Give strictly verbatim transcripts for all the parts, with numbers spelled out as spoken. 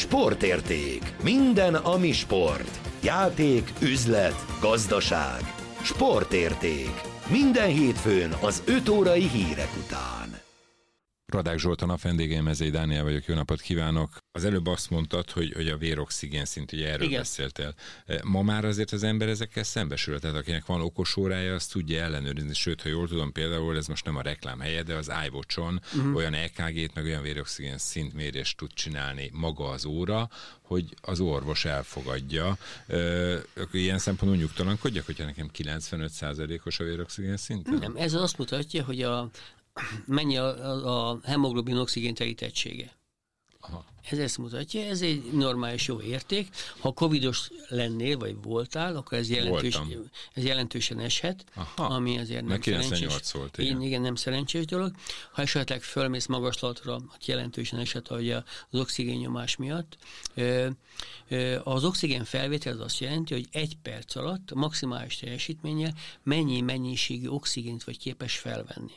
Sportérték. Minden, ami sport. Játék, üzlet, gazdaság. Sportérték. Minden hétfőn az öt órai hírek után. Radák Zsolt a nap vendégem, Mezei Dániel vagyok, jó napot kívánok. Az előbb azt mondtad, hogy, hogy a véroxigén szint, ugye erről Igen. beszéltél. Ma már azért az ember ezekkel szembesül, tehát akinek van okos órája, azt tudja ellenőrizni, sőt, ha jól tudom, például ez most nem a reklám helye, de az iWatch-on uh-huh. olyan é ká gét, meg olyan véroxigén szintmérést tud csinálni maga az óra, hogy az orvos elfogadja. Ö, ilyen szempontból nyugtalankodjak, hogyha nekem kilencvenöt százalékos a véroxigén szint? Nem, ez azt mutatja, hogy a mennyi a, a, a hemoglobin oxigén telítettsége. Aha. Ez ezt mutatja, ez egy normális jó érték. Ha covidos lennél, vagy voltál, akkor ez, jelentős, ez jelentősen eshet, Aha. ami azért nem szerencsés. Volt, igen. igen, nem szerencsés dolog. Ha esetleg fölmész magaslatra, jelentősen eshet, hogy az oxigén nyomás miatt. Az oxigén felvétel az azt jelenti, hogy egy perc alatt maximális teljesítménnyel mennyi mennyiségű oxigént vagy képes felvenni.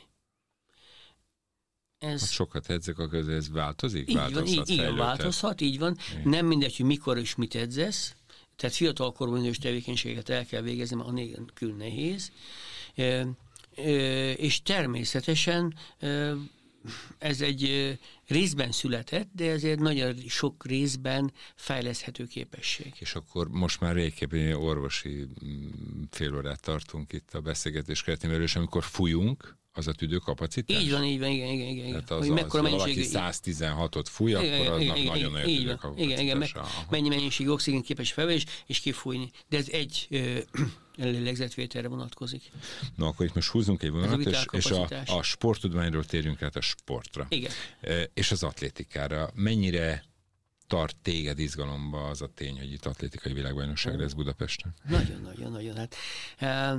Ez... Ha sokat edzek, akkor ez változik? Így változhat, van, így, igen, változhat, így van. Igen. Nem mindegy, hogy mikor és mit edzesz, tehát fiatalkorban bizonyos tevékenységet el kell végezni, mert anélkül nehéz. E, e, és természetesen e, ez egy részben született, de ezért nagyon sok részben fejleszthető képesség. És akkor most már végképpen orvosi fél órát tartunk itt a beszélgetés keretében, és amikor fújunk, az a tüdőkapacitás? Így van, így van, igen, igen, igen. Tehát az, hogy az, az, ha valaki száztizenhatot fúj, igen, akkor aznak igen, nagyon nagy a tüdőkapacitás. Igen, igen, meg, mennyi mennyiség oxigén képes felvenni, és, és kifújni. De ez egy lélegzetvételre vonatkozik. Na, akkor itt most húzunk egy vonalat, és, és a, a sporttudományról térjünk át a sportra. Igen. E, és az atlétikára. Mennyire tart téged izgalomba az a tény, hogy itt atlétikai világbajnokság lesz Budapesten? Nagyon-nagyon-nagyon. Hát, uh,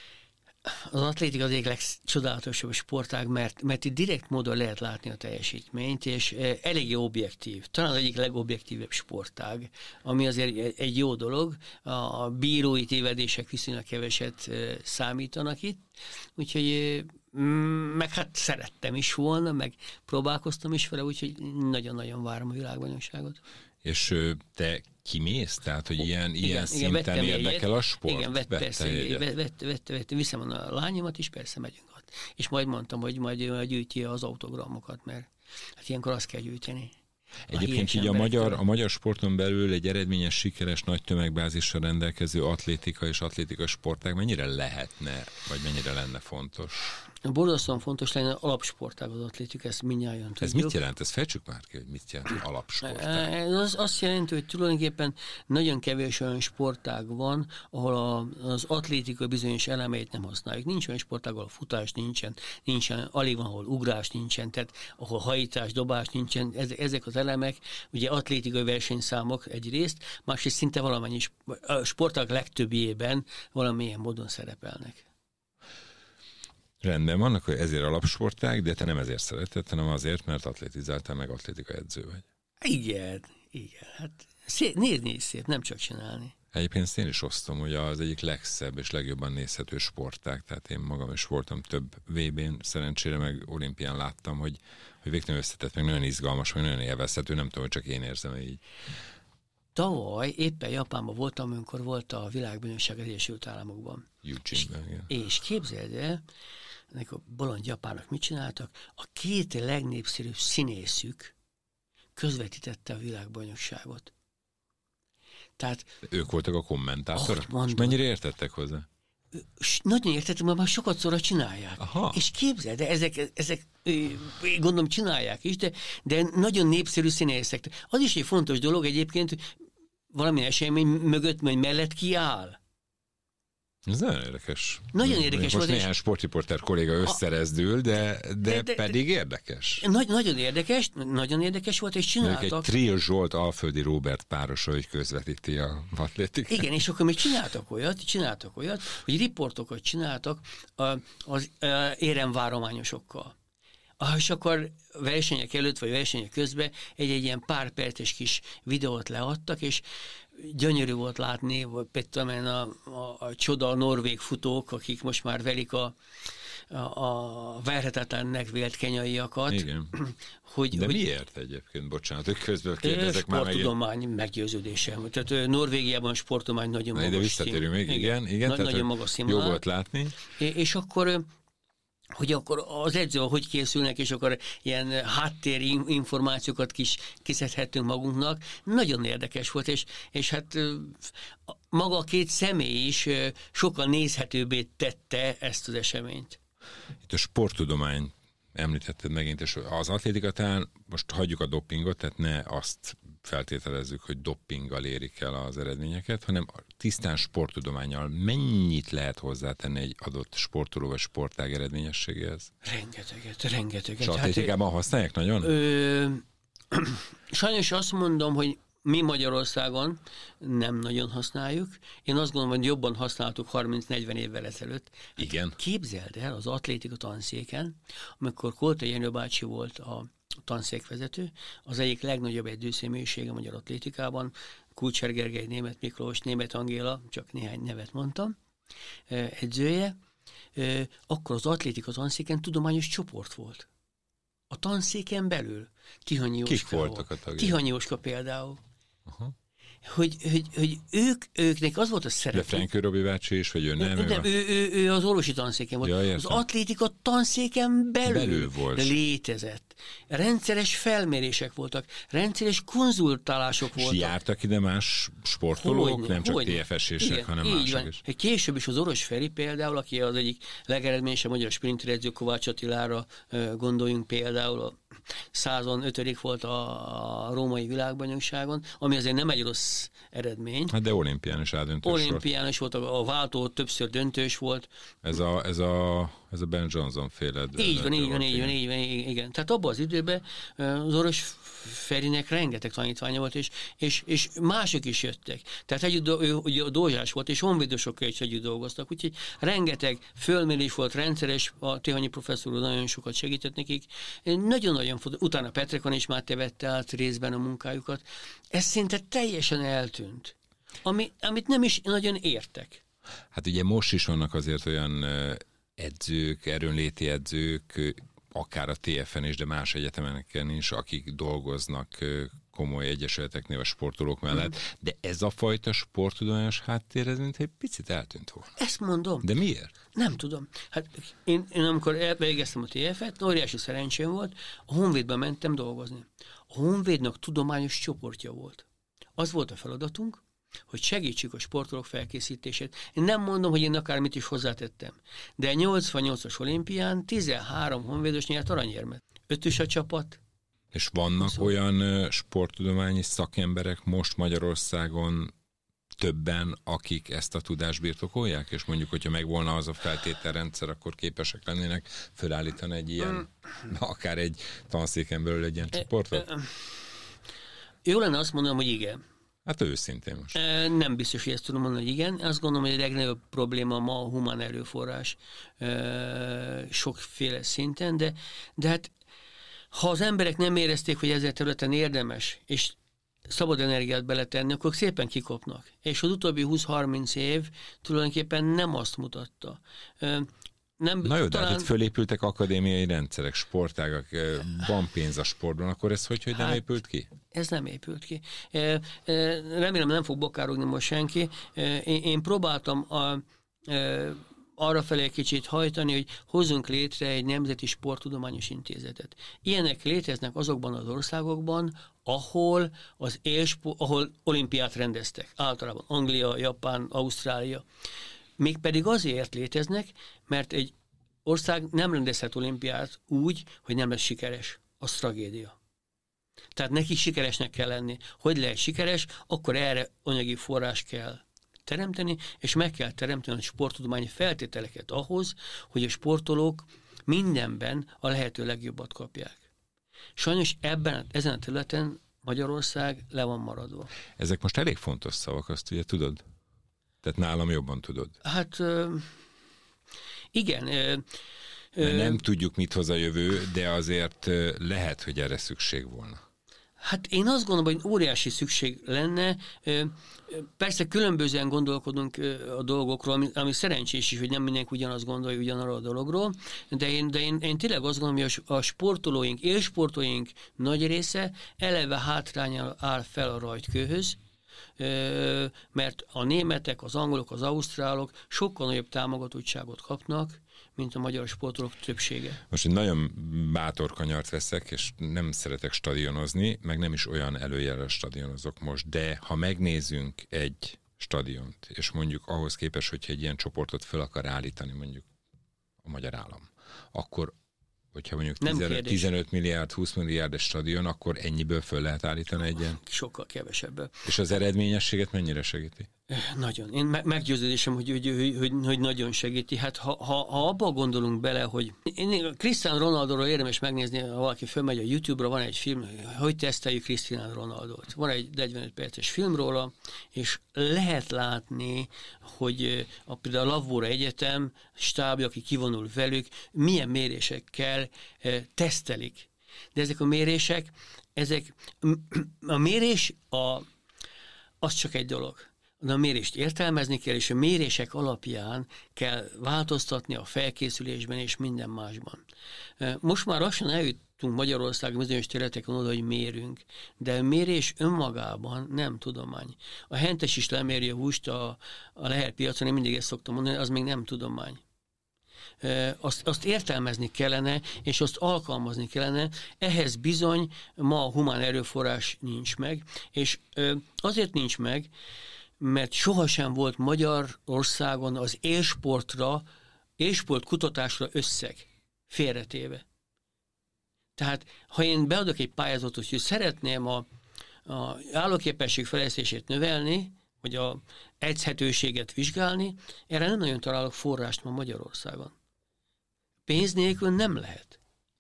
az atlétika az egyik legcsodálatosabb sportág, mert, mert itt direkt módon lehet látni a teljesítményt, és eléggé objektív. Talán az egyik legobjektívebb sportág, ami azért egy jó dolog. A bírói tévedések viszonylag keveset számítanak itt, úgyhogy meg hát szerettem is volna, meg próbálkoztam is vele, úgyhogy nagyon-nagyon várom a világbajnokságot. És te kimész? Tehát, hogy ilyen, igen, ilyen igen, szinten érdekel a sport? Igen, vett, persze, vett, vett, vett, vett, viszem a lányomat is, persze megyünk ott. És majd mondtam, hogy majd gyűjti az autogramokat, mert hát ilyenkor azt kell gyűjteni. Egyébként így a magyar, a magyar sporton belül egy eredményes, sikeres, nagy tömegbázissal rendelkező atlétika és atlétika sportág mennyire lehetne, vagy mennyire lenne fontos? Borzasztóan fontos lenne alapsportág az atlétika, ezt mindnyájan tudjuk. Ez mit jelent? Ezt fejtsük már ki, hogy mit jelent alapsportág? Ez az, azt jelenti, hogy tulajdonképpen nagyon kevés olyan sportág van, ahol a, az atlétika bizonyos elemeit nem használjuk. Nincs olyan sportág, ahol futás nincsen, nincsen, alig van, ahol ugrás nincsen, tehát ahol hajítás, dobás nincsen, ezek az elemek, ugye atlétikai versenyszámok egyrészt, másrészt szinte valamennyi a sportág legtöbbjében valamilyen módon szerepelnek. Rendben vannak, hogy ezért alapsportág, de te nem ezért szereted, hanem azért, mert atlétizáltál, meg atlétika edző vagy. Igen, igen. Hát szép, nézni is szép, nem csak csinálni. Egyébként én is osztom, hogy az egyik legszebb és legjobban nézhető sportág, tehát én magam is voltam több vé bén, szerencsére meg olimpián láttam, hogy, hogy végtelen összetett, meg nagyon izgalmas, meg nagyon élvezhető, nem tudom, hogy csak én érzem így. Tavaly éppen Japánban voltam, amikor volt a világbajnokság az Egyesült Államokban. Eugene-ben, igen. És képzeld el, ennek a bolond japánok mit csináltak? A két legnépszerűbb színészük közvetítette a világbajnokságot. Tehát, ők voltak a kommentátorok? Oh, és mennyire értettek hozzá? Nagyon értettem, mert már sokat szóra csinálják. Aha. És képzeld, de ezek, ezek gondolom csinálják is, de, de nagyon népszerű színészek. Az is egy fontos dolog egyébként, hogy valamilyen esemény mögött, vagy mellett kiáll. Ez nagyon érdekes. Nagyon érdekes most volt. Most néhány sportriporter kolléga összerezdül, de, de, de, de pedig érdekes. Nagy, nagyon érdekes, nagyon érdekes volt, és csináltak. Egy Trios Zsolt, Alföldi Róbert párosa, hogy közvetíti a atlétikát. Igen, és akkor még csináltak olyat, csináltak olyat, hogy riportokat csináltak az, az éremvárományosokkal. És akkor versenyek előtt, vagy versenyek közben egy-egy ilyen pár perces kis videót leadtak, és gyönyörű volt látni, vagy például a, a, a csoda norvég futók, akik most már velik a, a verhetetlennek vélt kenyaiakat. Igen. Hogy, De hogy miért egyébként? Bocsánat, hogy közben kérdezek már meg. Sporttudomány meggyőződésem. Tehát Norvégiában a sporttudomány nagyon magas. De visszatérünk még, igen. igen Na, tehát, nagyon magas színvonal. Jó volt látni. És akkor hogy akkor az edző, hogy készülnek, és akkor ilyen háttérinformációkat kis kiszedhettünk magunknak. Nagyon érdekes volt, és, és hát maga a két személy is sokkal nézhetőbbé tette ezt az eseményt. Itt a sporttudomány említetted megint, és az atlétika talán most hagyjuk a dopingot, tehát ne azt feltételezzük, hogy doppinggal érik el az eredményeket, hanem tisztán sporttudománnyal mennyit lehet hozzátenni egy adott sportoló vagy sportág eredményességéhez? Rengeteget, rengeteget. És atlétikában hát, használják nagyon? Ö, sajnos azt mondom, hogy mi Magyarországon nem nagyon használjuk. Én azt gondolom, hogy jobban használtuk harminc-negyven évvel ezelőtt. Igen. Képzeld el az atlétika tanszéken, amikor Koltai Jenő bácsi volt a tanszékvezető, az egyik legnagyobb edzőszemélyiség a magyar atlétikában, Kulcsár Gergely, Németh Miklós, Németh Angéla, csak néhány nevet mondtam, edzője, akkor az atlétika tanszéken tudományos csoport volt. A tanszéken belül. Tihanyi Jóska. Kik voltak a tagjai? Tihanyi Jóska például. Aha. Hogy, hogy, hogy ők, őknek az volt a szerepük. De Frenkő Robi bácsi is, vagy ő nem? Nem, nem ő, ő, ő az orvosi tanszéken volt. Ja, az atlétika tanszéken belül, belül volt. Létezett. Rendszeres felmérések voltak, rendszeres konzultálások voltak. És jártak ide más sportolók, hogyne, nem csak hogyne. té ef es-ések, hanem így mások van. is. Később is az Oros Feri például, aki az egyik legeredményesebb magyar sprinteredző, Kovács Attilára gondoljunk például, a százonötödik volt a római világbajnokságon, ami azért nem egy rossz eredmény. Hát de olimpián is eldöntős volt. Olimpián is volt, a váltó többször döntős volt. Ez a, ez a, ez a Ben Johnson féle. Így van, így van, így van, így van, igen. Tehát abban az időben az Oros Ferinek rengeteg tanítványa volt, és, és, és mások is jöttek. Tehát együtt ő, ugye, Dózsás volt, és honvédosokkal is együtt dolgoztak, úgyhogy rengeteg fölmérés volt, rendszeres, a Tihanyi professzor nagyon sokat segített nekik. Nagyon-nagyon fontos. Utána Petrekon is már vette át részben a munkájukat. Ez szinte teljesen eltűnt, ami, amit nem is nagyon értek. Hát ugye most is vannak azért olyan edzők, erőnléti edzők, akár a té ef en is, de más egyetemeken is, akik dolgoznak komoly egyesületeknél a sportolók mellett, mm. de ez a fajta sporttudományos háttér, ez mint egy picit eltűnt volna. Ezt mondom. De miért? Nem tudom. Hát én, én amikor elvégeztem a té ef et, óriási szerencsém volt, a Honvédbe mentem dolgozni. A Honvédnak tudományos csoportja volt. Az volt a feladatunk, hogy segítsük a sportolók felkészítését. Én nem mondom, hogy én akármit is hozzátettem, de a nyolcvannyolcas olimpián tizenhárom honvédos nyert aranyérmet. Ötös a csapat. És vannak szóval olyan sporttudományi szakemberek most Magyarországon többen, akik ezt a tudást birtokolják, és mondjuk, hogyha megvolna az a feltételrendszer, akkor képesek lennének fölállítani egy ilyen, mm. akár egy tanszéken belül egy ilyen csoportot? Jó lenne azt mondanom, hogy igen. Hát őszintén most. Nem biztos, hogy ezt tudom mondani, hogy igen. Azt gondolom, hogy a legnagyobb probléma ma a humán erőforrás sokféle szinten, de, de hát ha az emberek nem érezték, hogy ezzel területen érdemes, és szabad energiát beletenni, akkor szépen kikopnak. És az utóbbi húsz-harminc év tulajdonképpen nem azt mutatta. Nem, Na jó, talán... de hát itt fölépültek akadémiai rendszerek, sportágak, van pénz a sportban, akkor ez hogy, hogy nem hát, épült ki? Ez nem épült ki. Remélem nem fog bokárogni most senki. Én próbáltam a, arra felé kicsit hajtani, hogy hozzunk létre egy nemzeti sporttudományos intézetet. Ilyenek léteznek azokban az országokban, ahol az élsport, ahol olimpiát rendeztek. Általában Anglia, Japán, Ausztrália. Mégpedig azért léteznek, mert egy ország nem rendezhet olimpiát úgy, hogy nem lesz sikeres. Az tragédia. Tehát neki sikeresnek kell lenni. Hogy lehet sikeres, akkor erre anyagi forrás kell teremteni, és meg kell teremteni a sporttudományi feltételeket ahhoz, hogy a sportolók mindenben a lehető legjobbat kapják. Sajnos ebben, ezen a területen Magyarország le van maradva. Ezek most elég fontos szavak, azt ugye tudod? Tehát nálam jobban tudod. Hát igen. Mert nem tudjuk, mit hoz a jövő, de azért lehet, hogy erre szükség volna. Hát én azt gondolom, hogy óriási szükség lenne. Persze különbözően gondolkodunk a dolgokról, ami, ami szerencsés is, hogy nem mindenki ugyanazt gondolja ugyanarról a dologról, de én, de én, én tényleg azt gondolom, hogy a sportolóink, élsportolóink nagy része eleve hátrányal áll fel a rajtkőhöz, mert a németek, az angolok, az ausztrálok sokkal nagyobb támogatottságot kapnak, mint a magyar sportolók többsége. Most egy nagyon bátor kanyart veszek, és nem szeretek stadionozni, meg nem is olyan előjelre stadionozok most, de ha megnézünk egy stadiont, és mondjuk ahhoz képest, hogyha egy ilyen csoportot fel akar állítani, mondjuk a magyar állam, akkor hogyha mondjuk tizenöt, tizenöt milliárd, húsz milliárd stadion, akkor ennyiből föl lehet állítani egy ilyen? Sokkal kevesebből. És az eredményességet mennyire segíti? Nagyon. Én meggyőződésem, hogy, hogy, hogy, hogy, hogy nagyon segíti. Hát ha, ha, ha abba gondolunk bele, hogy én Cristiano Ronaldoról érdemes megnézni, ha valaki fölmegy a YouTube-ra, van egy film, hogy teszteljük Cristiano Ronaldot. Van egy negyvenöt perces film róla, és lehet látni, hogy a, például a Lavóra Egyetem stábja, aki kivonul velük, milyen mérésekkel e, tesztelik. De ezek a mérések, ezek a mérés a, az csak egy dolog. A mérést értelmezni kell, és a mérések alapján kell változtatni a felkészülésben és minden másban. Most már lassan eljutunk Magyarországon bizonyos területeken oda, hogy mérünk, de a mérés önmagában nem tudomány. A hentes is leméri a húst a, a Lehel piacon, én mindig ezt szoktam mondani, az még nem tudomány. Azt, azt értelmezni kellene, és azt alkalmazni kellene, ehhez bizony ma a humán erőforrás nincs meg, és azért nincs meg, mert sohasem volt Magyarországon az élsportra, élsport kutatásra összeg félretéve. Tehát, ha én beadok egy pályázatot, hogy szeretném a, a állóképesség fejlesztését növelni, vagy a edzhetőséget vizsgálni, erre nem nagyon találok forrást ma Magyarországon. Pénz nélkül nem lehet.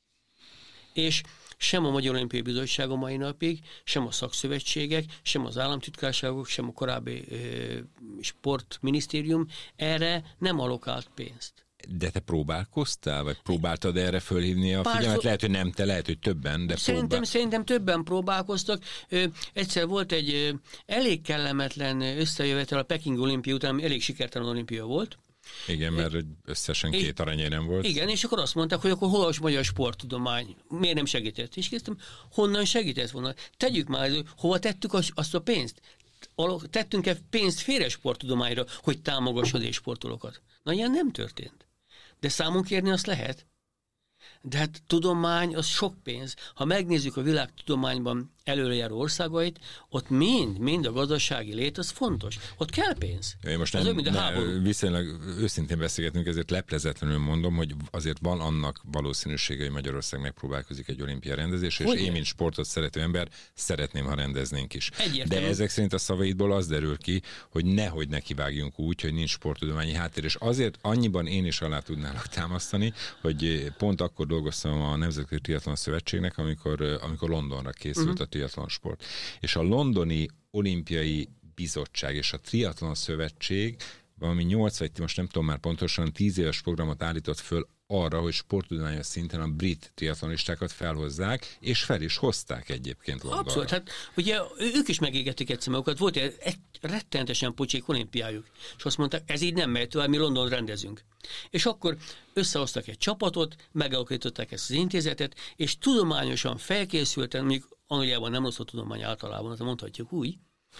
És sem a Magyar Olimpiai Bizottság a mai napig, sem a szakszövetségek, sem az államtitkárságok, sem a korábbi e, sportminisztérium erre nem alokált pénzt. De te próbálkoztál, vagy próbáltad erre fölhívni a Pár figyelmet? szó... Lehet, hogy nem te, lehet, hogy többen, de szerintem, próbál... szerintem többen próbálkoztak. Ö, egyszer volt egy ö, elég kellemetlen összejövetel a Peking olimpia után, ami elég sikertelen olimpia volt. Igen, mert összesen két aranyérem volt. Igen, és akkor azt mondták, hogy akkor hol a magyar sporttudomány? Miért nem segített? És kérdeztem, honnan segített volna? Tegyük már, hova tettük azt a pénzt? Tettünk-e pénzt félre sporttudományra, hogy támogassad és sportolókat? Na, ilyen nem történt. De számon kérni azt lehet. De hát tudomány az sok pénz. Ha megnézzük a világ tudományban előrejáró országait, ott mind, mind a gazdasági lét, az fontos. Ott kell pénz. Én most nem, ne, viszonylag őszintén beszélgetünk, ezért leplezetlenül mondom, hogy azért van annak valószínűsége, hogy Magyarország megpróbálkozik egy olimpia rendezésre, és én, mint sportot szerető ember, szeretném, ha rendeznénk is. Egyértelmű. De ezek szerint a szavaidból az derül ki, hogy nehogy nekivágjunk úgy, hogy nincs sporttudományi háttér, és azért annyiban én is alá tudnálak támasztani, hogy pont akkor dolgoztam a Nemzetközi Triatlon Szövetségnek, amikor, amikor Londonra készült uh-huh. a triatlon sport. És a londoni olimpiai bizottság és a triatlon szövetség valami nyolc, vagy most nem tudom már pontosan, tíz éves programot állított föl arra, hogy sporttudományos szinten a brit triatlonistákat felhozzák, és fel is hozták egyébként Londonra. Abszolút, hát ugye ők is megégették egyszer magukat, volt egy rettenetesen pocsék olimpiájuk, és azt mondták, ez így nem megy tovább, mi London rendezünk. És akkor összehoztak egy csapatot, megalakították ezt az intézetet, és tudományosan felkészülten, mondjuk Angliában nem rossz a tudomány általában, mondhatjuk úgy,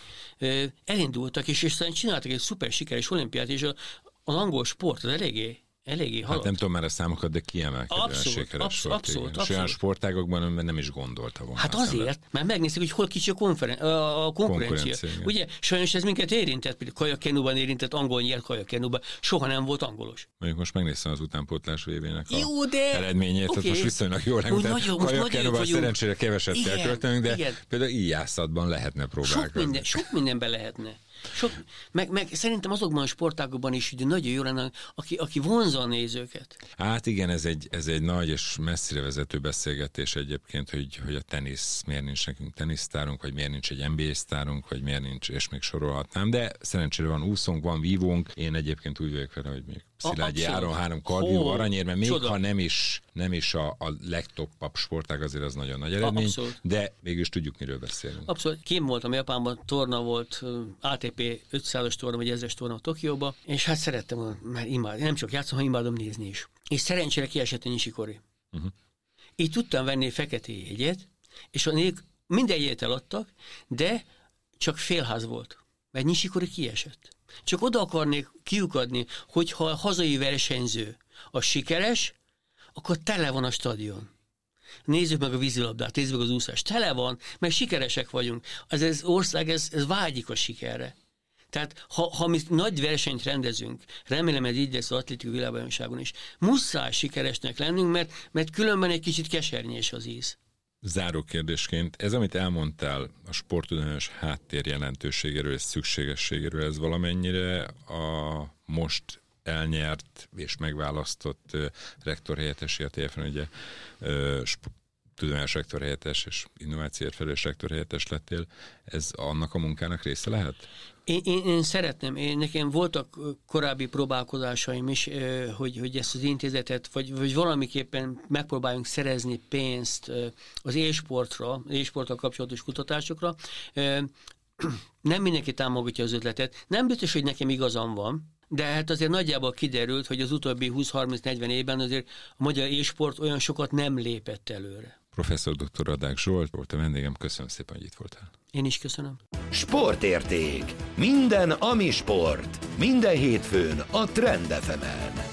elindultak, és, és aztán csináltak egy szuper sikeres olimpiát, és az angol sport az eléggé Eléggé halott. Hát nem tudom már a számokat, de kiemelkedően sikeres absz- volt. Abszolút, abszolút. És olyan sportágokban nem is gondolta volna. Hát azért, mert megnézték, hogy hol kicsi a, konferen- a konkurencia. konkurencia Ugye, sajnos ez minket érintett, például kajakkenúban érintett, angol nyert kajakkenúban, soha nem volt angolos. Mondjuk most megnéztem az utánpótlás vévének a Jó, de... eredményét, okay. Tehát most viszonylag jól nem. Kajakkenúban szerencsére keveset igen, kell költenünk, de igen. Például íjászatban lehetne próbálkozni. Sok, minden, sok mindenben lehetne. Sok, meg, meg szerintem azokban a sportágokban is ugye nagyon jó lenne, aki, aki vonzza a nézőket. Hát igen, ez egy, ez egy nagy és messzire vezető beszélgetés egyébként, hogy, hogy a tenisz, miért nincs nekünk tenisztárunk, vagy miért nincs egy en bé á sztárunk, vagy miért nincs, és még sorolhatnám, de szerencsére van úszónk, van vívónk. Én egyébként úgy vagyok vele, hogy még Szilágyi Áron három kardvívó aranyérme, még csoda. Ha nem is, nem is a, a legtoppabb sportág, azért az nagyon nagy eredmény, abszolút. De mégis tudjuk, miről beszélünk. Abszolút. Kim voltam Japánban, torna volt, á té pé ötszázas torna, vagy ezres torna Tokióba, és hát szerettem, mert imád, nem csak játszom, hanem imádom nézni is. És szerencsére kiesett a Nishikori. Uh-huh. Így tudtam venni fekete jegyet, és a nék minden jegyet eladtak, de csak félház volt, mert Nishikori kiesett. Csak oda akarnék kiukadni, hogyha a hazai versenyző a sikeres, akkor tele van a stadion. Nézzük meg a vízilabdát, nézzük meg az úszást. Tele van, mert sikeresek vagyunk. Ez az ország, ez, ez vágyik a sikerre. Tehát ha, ha mi nagy versenyt rendezünk, remélem ez így lesz az atlétikai világbajnokságon is, muszáj sikeresnek lennünk, mert, mert különben egy kicsit kesernyés az íz. Záró kérdésként, ez, amit elmondtál a sporttudományos háttér jelentőségéről és szükségességéről, ez valamennyire a most elnyert és megválasztott uh, rektorhelyettesi, a té ef en ugye uh, tudományos rektorhelyettes és innovációért felelős rektorhelyettes lettél, ez annak a munkának része lehet? Én, én, én szeretném, én, nekem voltak korábbi próbálkozásaim is, hogy, hogy ezt az intézetet, vagy, vagy valamiképpen megpróbáljunk szerezni pénzt az e-sportra, az e-sporttal kapcsolatos kutatásokra. Nem mindenki támogatja az ötletet. Nem biztos, hogy nekem igazam van, de hát azért nagyjából kiderült, hogy az utóbbi húsz-harminc-negyven évben azért a magyar e-sport olyan sokat nem lépett előre. Professzor doktor Radák Zsolt volt a vendégem, köszönöm szépen, hogy itt voltál. Én is köszönöm. Sportérték. Minden, ami sport. Minden hétfőn a Trend ef emen.